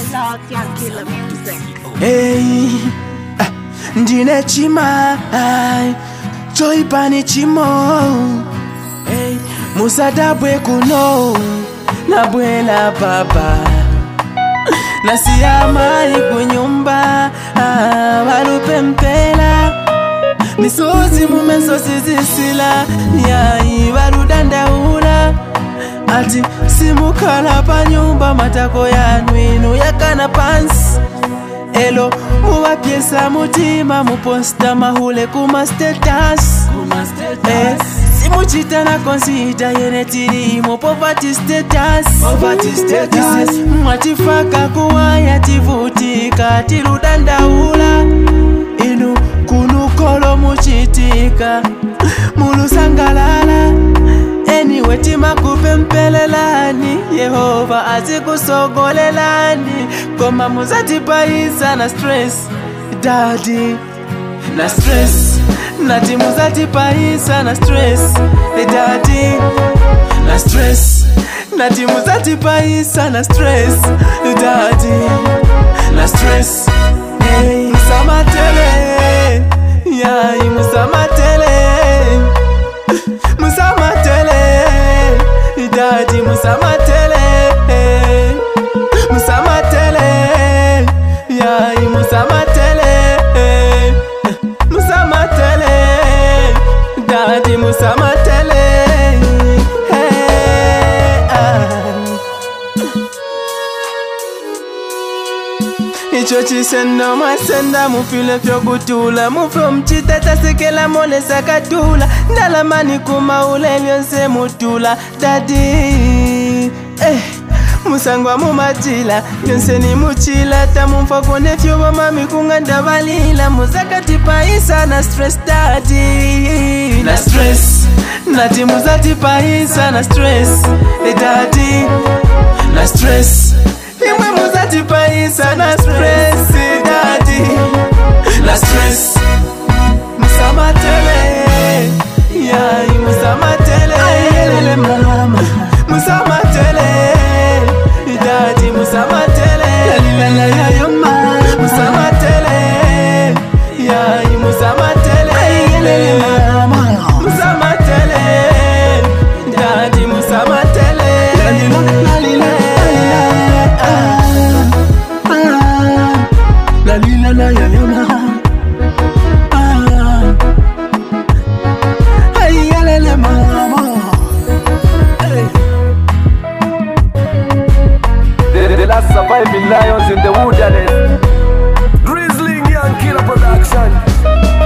Lord can kill music. Hey, ndine chima, choipani chimo. Hey, musadabwe kuno, nabwela baba. Nasiyamai kunyumba, walupe mpela. Misozi mumensozi zisila, yai waludanda ula. Ati simukala pa nyumba matako ya nwinu yakana pansi. Elo muwa piesa mutima muposta mahule kuma status. Simuchita na consider yenetiri mu poverty status. Mwatifaka kuwaya tivutika tiludanda ula. Inu kunukolo muchitika mulusangalala. Anyway tima kupempelelani Yehova azikusogolelani. Koma muzati paisa na stress daddy na stress. Nati muzati paisa na stress daddy na stress. Nati muzati paisa na stress daddy na stress. Hey, musamatele yai musamatele. Musamatele daddy musamatele. Musamatele yai musamatele. Musamatele daddy musamatele. Icho chisenda masenda mufile fyo kutula. Mufyo mchitata sekela mole sakatula. Ndalamani kuma ule vyonse mutula daddy. Musangwa mumachila vyonse ni muchila. Tamumfa kone fyo wamami kunganda valila. Musakati paisa na stress daddy na stress. Nati muzati paisa na stress daddy na stress. Imwe muzati paisa na stress daddy na stress. Musamatele yai musamatele. Ayelele mama musamatele daddy musamatele. Lalila yayo mama musamatele yai musamatele. Ayelele mama musamatele daddy musamatele. Lalila la yayo mama. Ayelele mama. The last surviving lions in the wilderness. Grizzly Young Killer Production.